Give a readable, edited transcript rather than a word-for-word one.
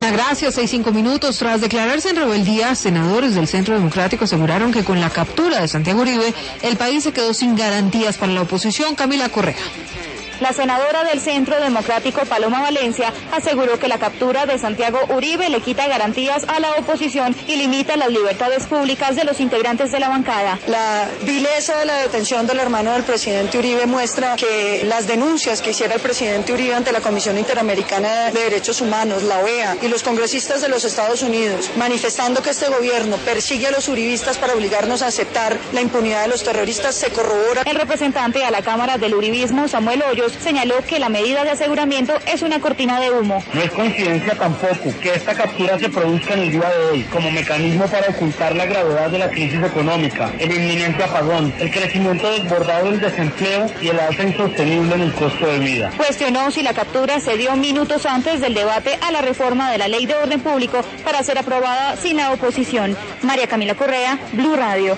Gracias, 6:05. Tras declararse en rebeldía, senadores del Centro Democrático aseguraron que con la captura de Santiago Uribe, el país se quedó sin garantías para la oposición. Camila Correa. La senadora del Centro Democrático, Paloma Valencia, aseguró que la captura de Santiago Uribe le quita garantías a la oposición y limita las libertades públicas de los integrantes de la bancada. La vileza de la detención del hermano del presidente Uribe muestra que las denuncias que hiciera el presidente Uribe ante la Comisión Interamericana de Derechos Humanos, la OEA, y los congresistas de los Estados Unidos, manifestando que este gobierno persigue a los uribistas para obligarnos a aceptar la impunidad de los terroristas, se corrobora. El representante a la Cámara del Uribismo, Samuel Hoyos, señaló que la medida de aseguramiento es una cortina de humo. No es coincidencia tampoco que esta captura se produzca en el día de hoy como mecanismo para ocultar la gravedad de la crisis económica, el inminente apagón, el crecimiento desbordado del desempleo y el alza insostenible en el costo de vida. Cuestionó si la captura se dio minutos antes del debate a la reforma de la Ley de Orden Público para ser aprobada sin la oposición. María Camila Correa, Blue Radio.